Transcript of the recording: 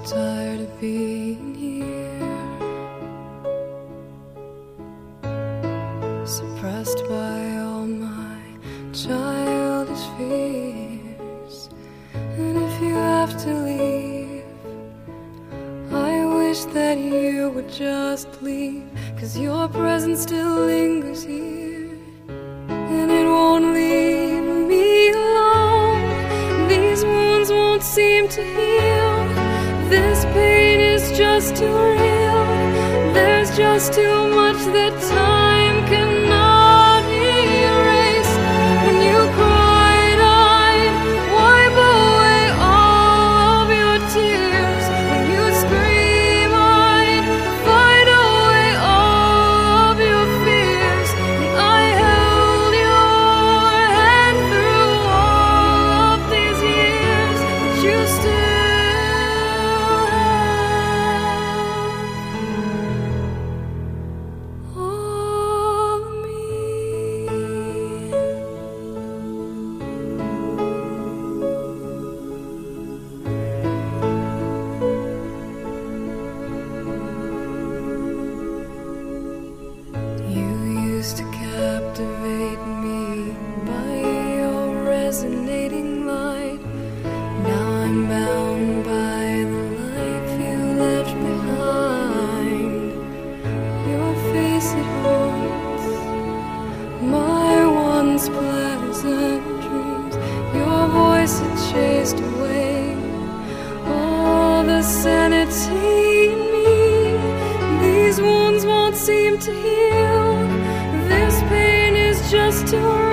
tired of being here, suppressed by all my childish fears. And if you have to leave, I wish that you would just leave, 'cause your presence still lingers here, and it won't leave me alone. These wounds won't seem to heal. This pain is just too real. There's just too much that time cannot erase. When you cried, I'd wipe away all of your tears. When you scream, I'd fight away all of your fears. And I held your hand through all of these years, but you still to captivate me by your resonating light. Now I'm bound by the life you left behind. Your face, it haunts my once pleasant dreams. Your voice, it chased away all the sanity in me. These wounds won't seem to heal. This pain is just too